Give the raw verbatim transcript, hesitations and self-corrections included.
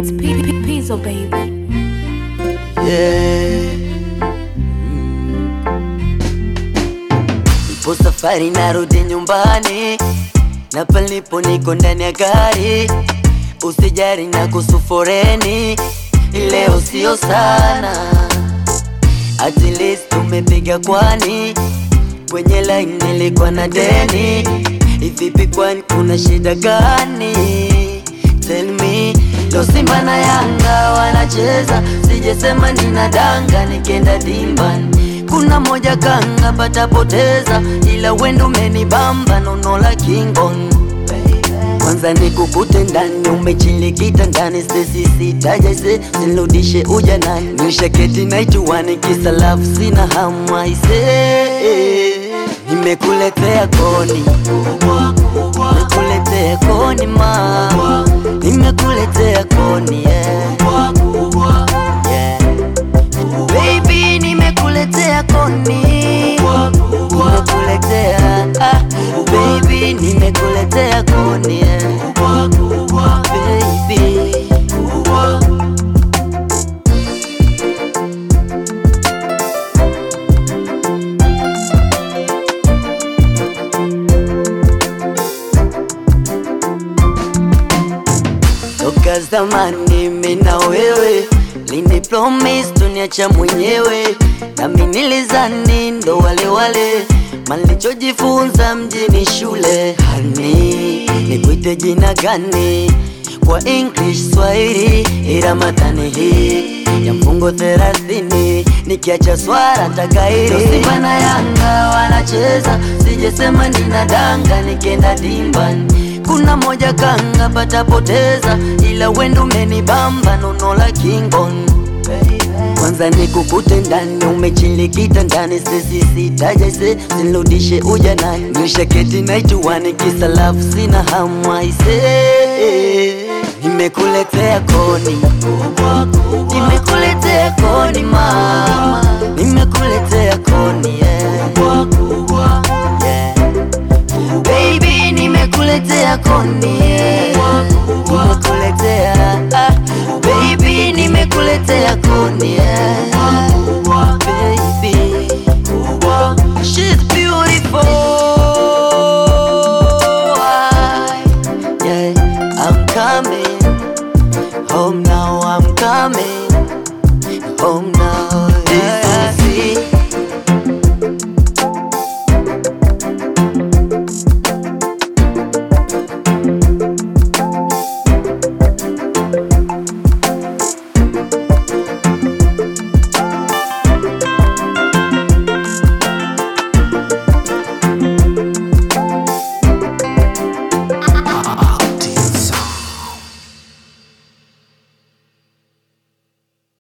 It's Pizzo, baby. Yeah. Nipo safari narudi nyumbani, na palipo niko ndani ya gari. Usijari na kusuforeni, leo sio sana. At least tumepiga kwani, kwenye line nilikuwa na deni. Ivipi kwani kuna shida gani? Tell me. Leo Simba na Yanga wanacheza, sijesema ninadanga nikenda dimbani. Kuna moja kanga patapoteza, ila wendo umenibamba nono la King Kong. Kwanza nikukute ndani, umechilikita ndani, stesi sitaja ise, sinirudishe ujanani. Nishaketi naituwani, kisa love sina hamu aise. Nimekuletea koni, nimekuletea koni ma, nimekuletea koni yeah. Yeah. Baby nimekuletea koni, nimekuletea ah. Baby nimekuletea koni yeah. Baby toka zamani mina wewe, lini promise tuniacha mwenyewe. Nami nilizani ndo wale wale, malichojifunza mjini shule. Hani nikuite jina gani kwa English Swahili? Iramatani hii ya mfungo thelathini, nikiacha swara tagairi. Simba na Yanga wanacheza, sijesema ninadanga nikenda dimbani. Kuna moja kanga patapoteza, ila wendo umenibamba nono la King Kong. Kwanza nikukute ndani, umechilikita ndani, stesi sitaja ise, sinirudishe ujanani. Nishaketi naituwani, kisa love sina hamu aise. Nimekuletea koni, nimekuletea koni mama, nimekuletea koni yeah. Yeah. Baby nimekuletea koni, nimekuletea ah. Baby nimekuletea koni yeah.